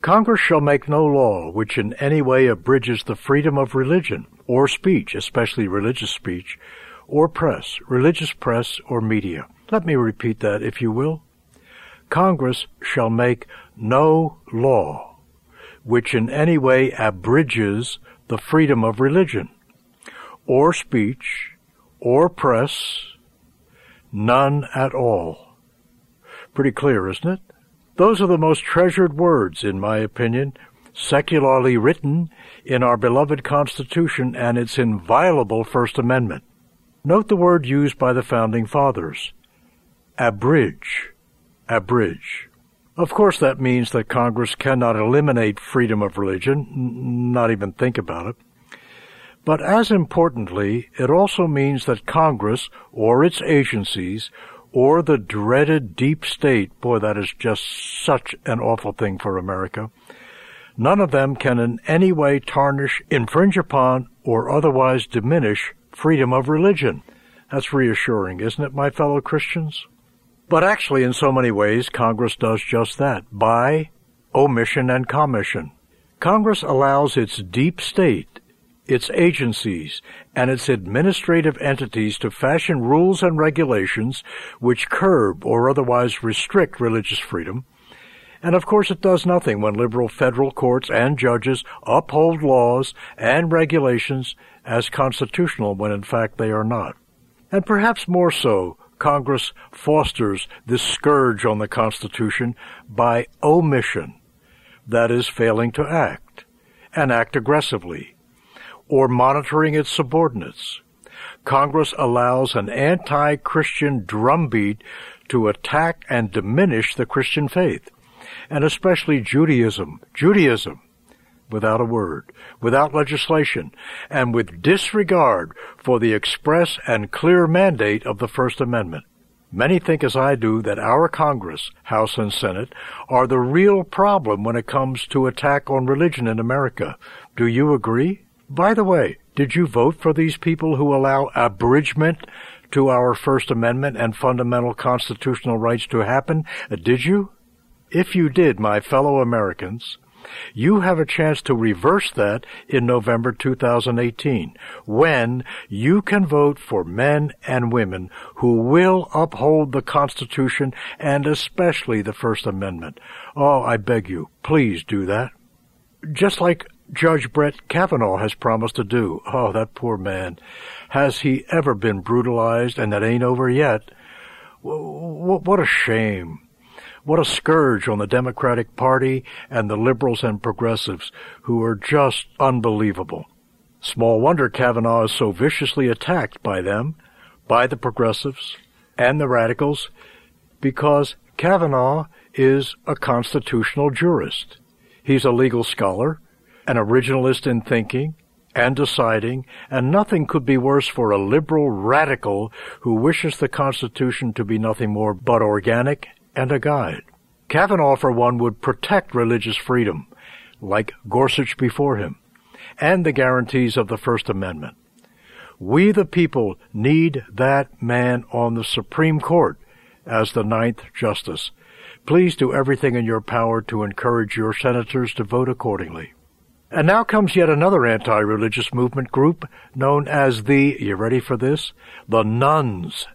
Congress shall make no law which in any way abridges the freedom of religion or speech, especially religious speech, or press, religious press or media. Let me repeat that, if you will. Congress shall make no law which in any way abridges the freedom of religion or speech or press, none at all. Pretty clear, isn't it? Those are the most treasured words, in my opinion, secularly written in our beloved Constitution and its inviolable First Amendment. Note the word used by the Founding Fathers, abridge, abridge. Of course, that means that Congress cannot eliminate freedom of religion, not even think about it. But as importantly, it also means that Congress or its agencies or the dreaded deep state, boy, that is just such an awful thing for America, none of them can in any way tarnish, infringe upon, or otherwise diminish freedom of religion. That's reassuring, isn't it, my fellow Christians? But actually, in so many ways, Congress does just that, by omission and commission. Congress allows its deep state, its agencies, and its administrative entities to fashion rules and regulations which curb or otherwise restrict religious freedom. And of course it does nothing when liberal federal courts and judges uphold laws and regulations as constitutional when in fact they are not. And perhaps more so, Congress fosters this scourge on the Constitution by omission, that is, failing to act, and act aggressively, or monitoring its subordinates. Congress allows an anti-Christian drumbeat to attack and diminish the Christian faith, and especially Judaism, without a word, without legislation, and with disregard for the express and clear mandate of the First Amendment. Many think, as I do, that our Congress, House and Senate, are the real problem when it comes to attack on religion in America. Do you agree? By the way, did you vote for these people who allow abridgment to our First Amendment and fundamental constitutional rights to happen? Did you? If you did, my fellow Americans, you have a chance to reverse that in November 2018, when you can vote for men and women who will uphold the Constitution and especially the First Amendment. Oh, I beg you, please do that. Just like Judge Brett Kavanaugh has promised to do. Oh, that poor man. Has he ever been brutalized? And that ain't over yet. What a shame. What a scourge on the Democratic Party and the liberals and progressives, who are just unbelievable. Small wonder Kavanaugh is so viciously attacked by them, by the progressives and the radicals, because Kavanaugh is a constitutional jurist. He's a legal scholar, an originalist in thinking and deciding, and nothing could be worse for a liberal radical who wishes the Constitution to be nothing more but organic and a guide. Kavanaugh, for one, would protect religious freedom, like Gorsuch before him, and the guarantees of the First Amendment. We, the people, need that man on the Supreme Court as the ninth justice. Please do everything in your power to encourage your senators to vote accordingly. And now comes yet another anti-religious movement group known as you ready for this? The nuns.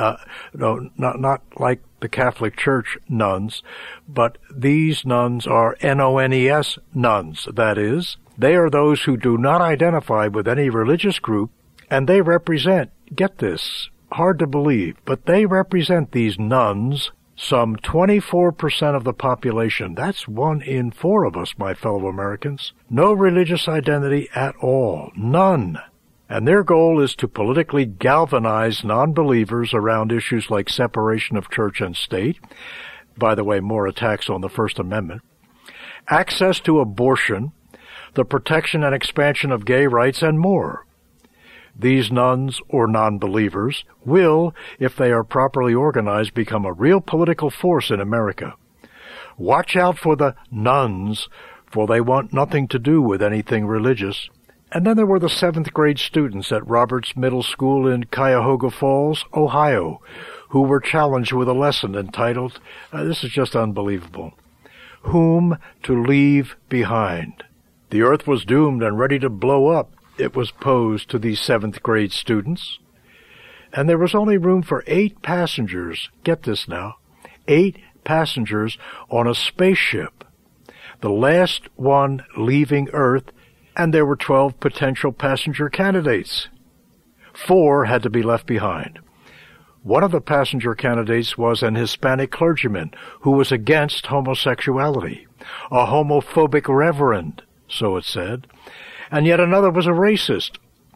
No, not like the Catholic Church nuns, but these nuns are N-O-N-E-S nuns. That is, they are those who do not identify with any religious group, and they represent, get this, hard to believe, but they represent, these nuns, some 24% of the population. That's 1 in 4 of us, my fellow Americans. No religious identity at all. None. And their goal is to politically galvanize non-believers around issues like separation of church and state. By the way, more attacks on the First Amendment. Access to abortion, the protection and expansion of gay rights, and more. These nuns, or non-believers, will, if they are properly organized, become a real political force in America. Watch out for the nuns, for they want nothing to do with anything religious. And then there were the 7th grade students at Roberts Middle School in Cuyahoga Falls, Ohio, who were challenged with a lesson entitled, this is just unbelievable, whom to leave behind. The earth was doomed and ready to blow up, it was posed to these 7th grade students. And there was only room for 8 passengers, get this now, 8 passengers on a spaceship, the last one leaving Earth, and there were 12 potential passenger candidates. 4 had to be left behind. One of the passenger candidates was an Hispanic clergyman who was against homosexuality, a homophobic reverend, so it said, and yet another was a racist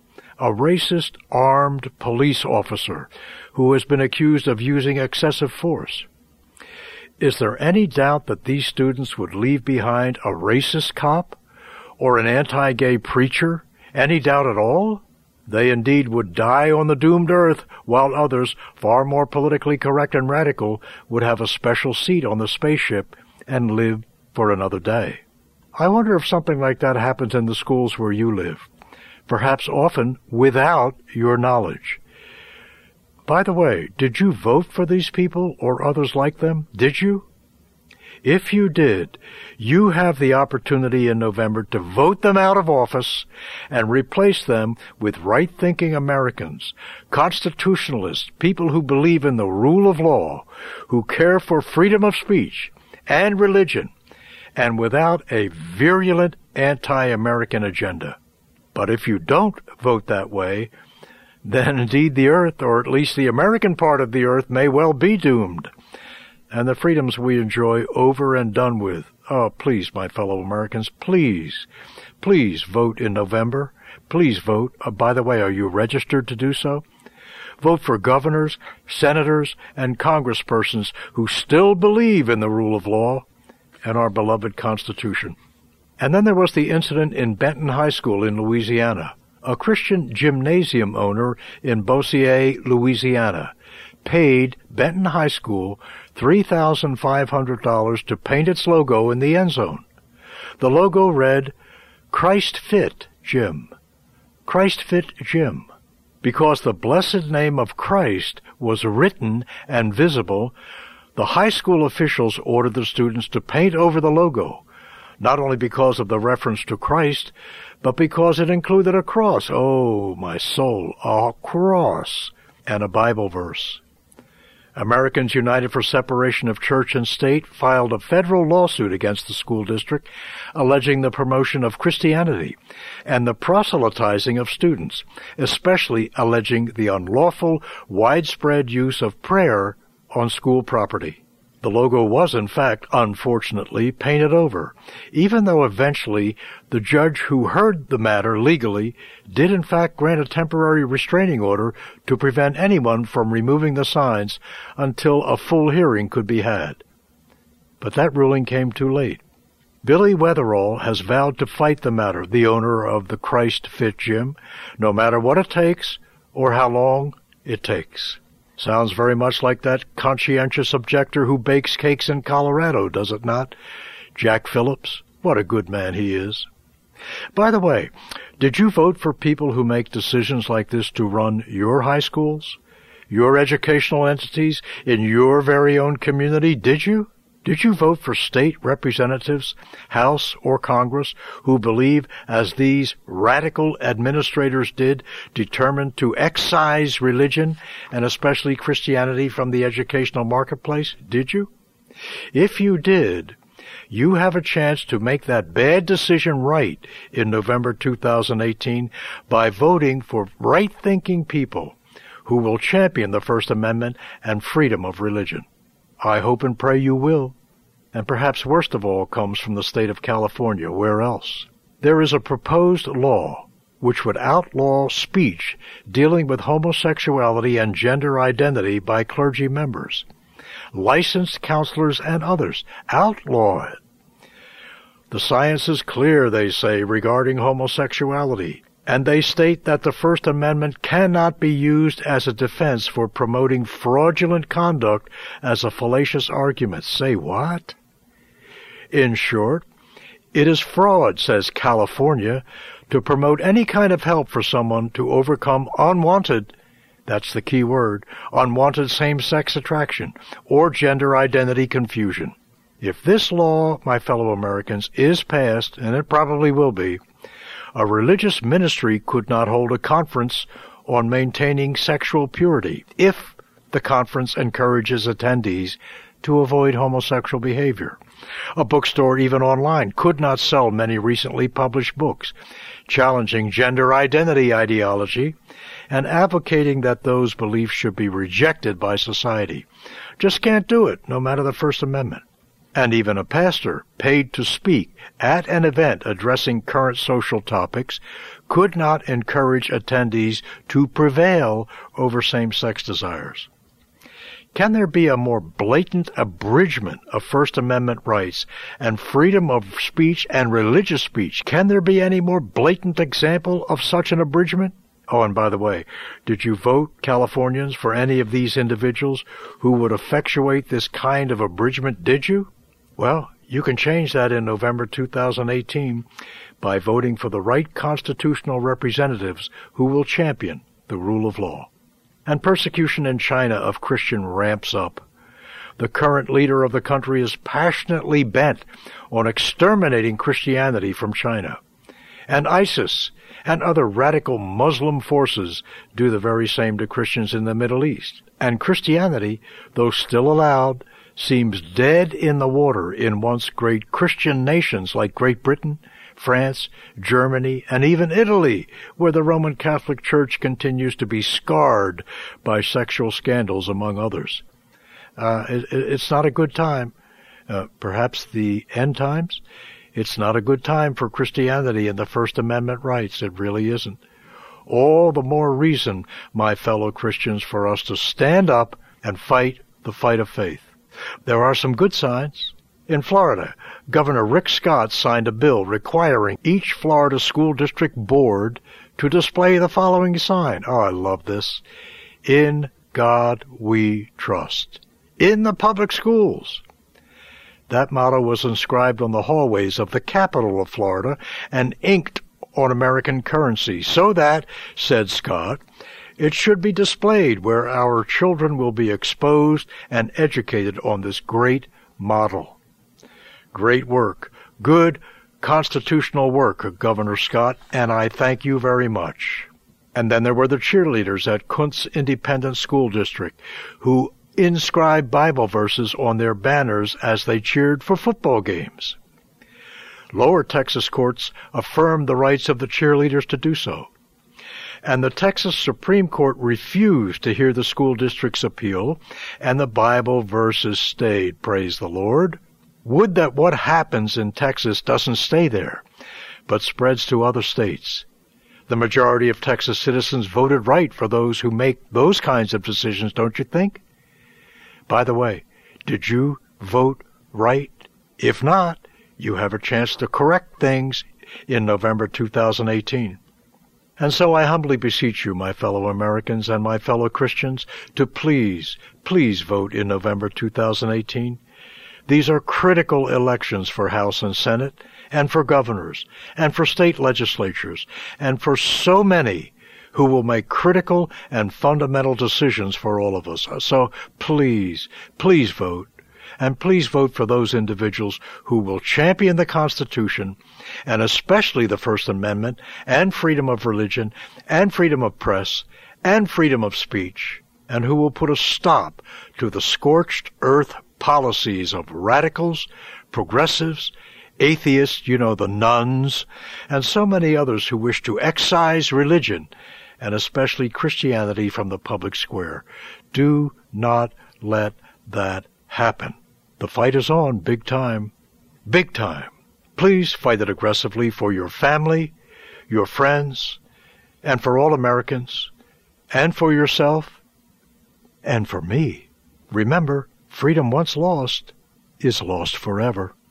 armed police officer who has been accused of using excessive force. Is there any doubt that these students would leave behind a racist cop or an anti-gay preacher? Any doubt at all? They indeed would die on the doomed earth, while others, far more politically correct and radical, would have a special seat on the spaceship and live for another day. I wonder if something like that happens in the schools where you live, perhaps often without your knowledge. By the way, did you vote for these people or others like them? Did you? If you did, you have the opportunity in November to vote them out of office and replace them with right-thinking Americans, constitutionalists, people who believe in the rule of law, who care for freedom of speech and religion, and without a virulent anti-American agenda. But if you don't vote that way, then indeed the earth, or at least the American part of the earth, may well be doomed, and the freedoms we enjoy over and done with. Oh, please, my fellow Americans, please vote in November. Please vote. By the way, are you registered to do so? Vote for governors, senators, and congresspersons who still believe in the rule of law and our beloved Constitution. And then there was the incident in Benton High School in Louisiana. A Christian gymnasium owner in Bossier, Louisiana, paid Benton High School $3,500 to paint its logo in the end zone. The logo read, Christ Fit Gym. Christ Fit Gym. Because the blessed name of Christ was written and visible, the high school officials ordered the students to paint over the logo, not only because of the reference to Christ, but because it included a cross. Oh, my soul, a cross, and a Bible verse. Americans United for Separation of Church and State filed a federal lawsuit against the school district, alleging the promotion of Christianity and the proselytizing of students, especially alleging the unlawful, widespread use of prayer on school property. The logo was, in fact, unfortunately, painted over, even though eventually the judge who heard the matter legally did in fact grant a temporary restraining order to prevent anyone from removing the signs until a full hearing could be had. But that ruling came too late. Billy Weatherall has vowed to fight the matter, the owner of the Christ Fit Gym, no matter what it takes or how long it takes. Sounds very much like that conscientious objector who bakes cakes in Colorado, does it not? Jack Phillips. What a good man he is. By the way, did you vote for people who make decisions like this to run your high schools, your educational entities, in your very own community? Did you? Did you vote for state representatives, House or Congress, who believe, as these radical administrators did, determined to excise religion, and especially Christianity, from the educational marketplace? Did you? If you did, you have a chance to make that bad decision right in November 2018 by voting for right-thinking people who will champion the First Amendment and freedom of religion. I hope and pray you will. And perhaps worst of all comes from the state of California. Where else? There is a proposed law which would outlaw speech dealing with homosexuality and gender identity by clergy members, licensed counselors, and others. Outlaw it. The science is clear, they say, regarding homosexuality. And they state that the First Amendment cannot be used as a defense for promoting fraudulent conduct as a fallacious argument. Say what? In short, it is fraud, says California, to promote any kind of help for someone to overcome unwanted, that's the key word, unwanted same-sex attraction or gender identity confusion. If this law, my fellow Americans, is passed, and it probably will be, a religious ministry could not hold a conference on maintaining sexual purity if the conference encourages attendees to avoid homosexual behavior. A bookstore, even online, could not sell many recently published books challenging gender identity ideology and advocating that those beliefs should be rejected by society. Just can't do it, no matter the First Amendment. And even a pastor paid to speak at an event addressing current social topics could not encourage attendees to prevail over same-sex desires. Can there be a more blatant abridgment of First Amendment rights and freedom of speech and religious speech? Can there be any more blatant example of such an abridgment? Oh, and by the way, did you vote, Californians, for any of these individuals who would effectuate this kind of abridgment, did you? Well, you can change that in November 2018 by voting for the right constitutional representatives who will champion the rule of law. And persecution in China of Christians ramps up. The current leader of the country is passionately bent on exterminating Christianity from China. And ISIS and other radical Muslim forces do the very same to Christians in the Middle East. And Christianity, though still allowed, seems dead in the water in once great Christian nations like Great Britain, France, Germany, and even Italy, where the Roman Catholic Church continues to be scarred by sexual scandals, among others. It's not a good time. Perhaps the end times? It's not a good time for Christianity and the First Amendment rights. It really isn't. All the more reason, my fellow Christians, for us to stand up and fight the fight of faith. There are some good signs. In Florida, Governor Rick Scott signed a bill requiring each Florida school district board to display the following sign. Oh, I love this. In God we trust. In the public schools. That motto was inscribed on the hallways of the capital of Florida and inked on American currency so that, said Scott, it should be displayed where our children will be exposed and educated on this great model. Great work. Good constitutional work, Governor Scott, and I thank you very much. And then there were the cheerleaders at Kuntz Independent School District who inscribed Bible verses on their banners as they cheered for football games. Lower Texas courts affirmed the rights of the cheerleaders to do so. And the Texas Supreme Court refused to hear the school district's appeal, and the Bible verses stayed, praise the Lord. Would that what happens in Texas doesn't stay there, but spreads to other states. The majority of Texas citizens voted right for those who make those kinds of decisions, don't you think? By the way, did you vote right? If not, you have a chance to correct things in November 2018. And so I humbly beseech you, my fellow Americans and my fellow Christians, to please vote in November 2018. These are critical elections for House and Senate, and for governors, and for state legislatures, and for so many who will make critical and fundamental decisions for all of us. So please vote. And please vote for those individuals who will champion the Constitution, and especially the First Amendment, and freedom of religion, and freedom of press, and freedom of speech, and who will put a stop to the scorched earth policies of radicals, progressives, atheists, the nuns, and so many others who wish to excise religion, and especially Christianity, from the public square. Do not let that happen. The fight is on, big time. Big time. Please fight it aggressively for your family, your friends, and for all Americans, and for yourself, and for me. Remember, freedom once lost is lost forever.